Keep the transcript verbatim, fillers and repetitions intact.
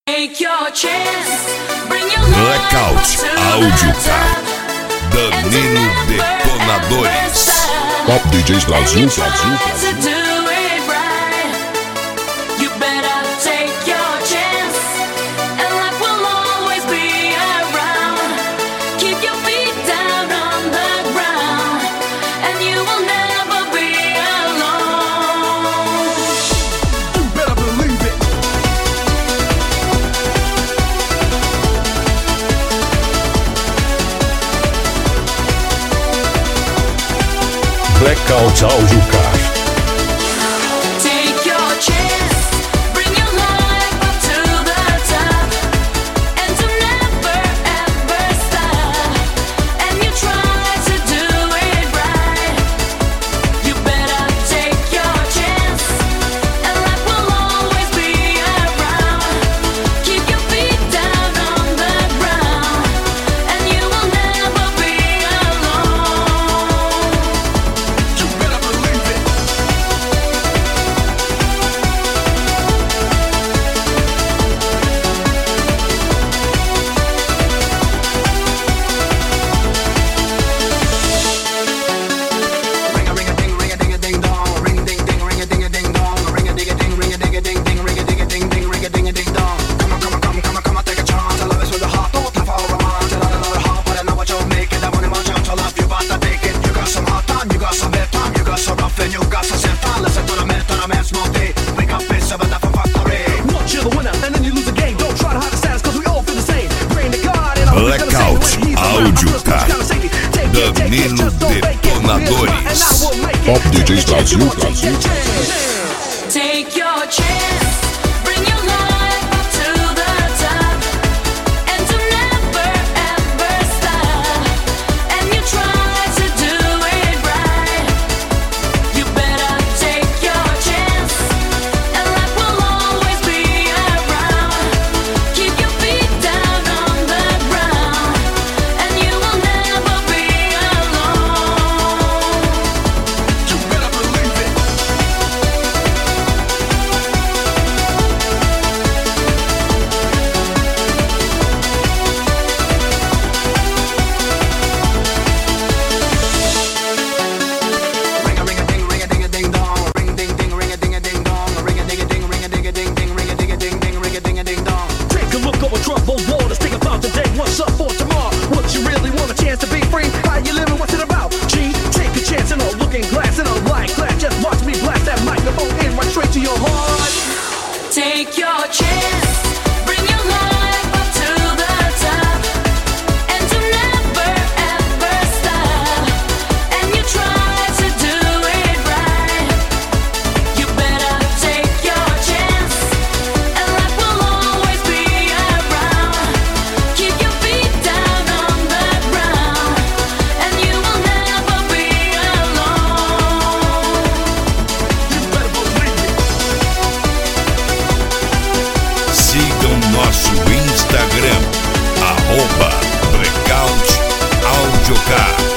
Blackout Áudio Car, Danilo Detonadores. Top D Js Brasil, Brasil, Brasil. Blackout Áudio Car. Blackout Áudio Car, Danilo Detonadores. Top D Js Brasil, Brasil. Take your chance, bring your life up to the top, and to never ever stop. And you try to do it right, you better take your chance, and life will always be around. Keep your feet down on the ground, and you will never be alone. You better believe it. Ring a ring a ding, ring a ding a ding dong, ring ding ding, ring a ding a ding dong, ring a ding a ding, ring a ding a ding ding, ring a ding a ding ding, ring a ding a ding dong. Take a look over troubled waters, think about today, what's up for tomorrow? What you really want, a chance to be free? How you living, what's it about? Gee, take a chance in a looking glass, in a light glass. Just watch me blast that microphone in right straight to your heart. Take your chance, bring your life up to the top, and to never ever stop. And you try to do it right, you better take your chance, and life will always be around. Keep your feet down on the ground, and you will never be alone. You better believe it. Sigam nosso Instagram, arroba Blackout Áudio Car.